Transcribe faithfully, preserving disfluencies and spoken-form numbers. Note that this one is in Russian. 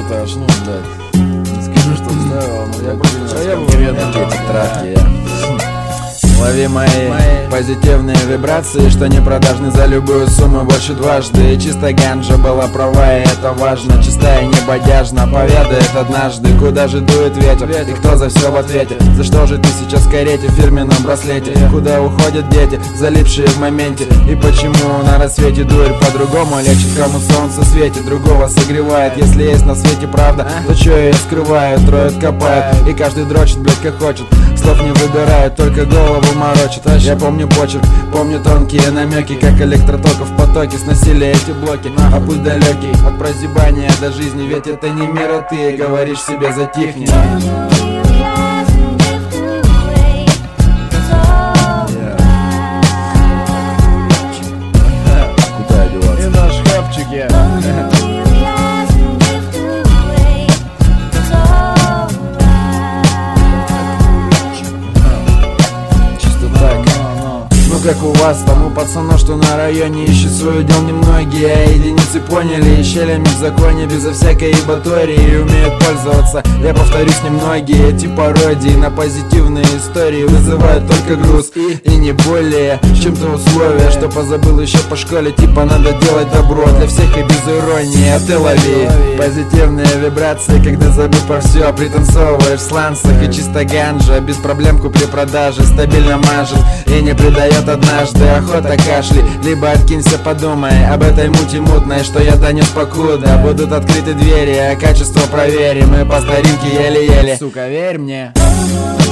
что-то аж, ну, блядь, не скажу, что вставил, но я просто я конкретно тетрадки, я. Лови мои позитивные вибрации, что не продажны за любую сумму больше дважды. И чисто ганджа была права, и это важно. Чистая, не бодяжна, поведает однажды, куда же дует ветер и кто за все в ответе. За что же ты сейчас в карете, в фирменном браслете? Куда уходят дети, залипшие в моменте? И почему на рассвете дуэль по-другому лечит? Кому солнце светит, другого согревает. Если есть на свете правда, то чё ее скрывают? Троют, копают, и каждый дрочит, блядь, как хочет. Слов не выбирают, только голову морочит. Я помню почерк, помню тонкие намеки, как электротоков в потоке сносили эти блоки. А путь далекий от прозябания до жизни, ведь это не мир, а ты говоришь себе затихни. Куда одеваться? И на шкафчике. Как у вас, тому пацану, что на районе ищет свое дел немногие, а единицы поняли, и щелями в законе безо всякой ебатории умеют пользоваться. Я повторюсь, немногие эти пародии на позитивные истории вызывают только груз и, и не более чем-то условия, что позабыл еще по школе, типа надо делать добро для всех и без иронии. А ты лови позитивные вибрации, когда забыл про все, пританцовываешь в сланцах и чисто ганджа, без проблем купли продажи, стабильно мажет и не придает однажды охота кашли. Либо откинься, подумай об этой мути мутной, что я донес покуда. Будут открыты двери, а качество проверим, мы по старинке еле-еле. Сука, верь мне.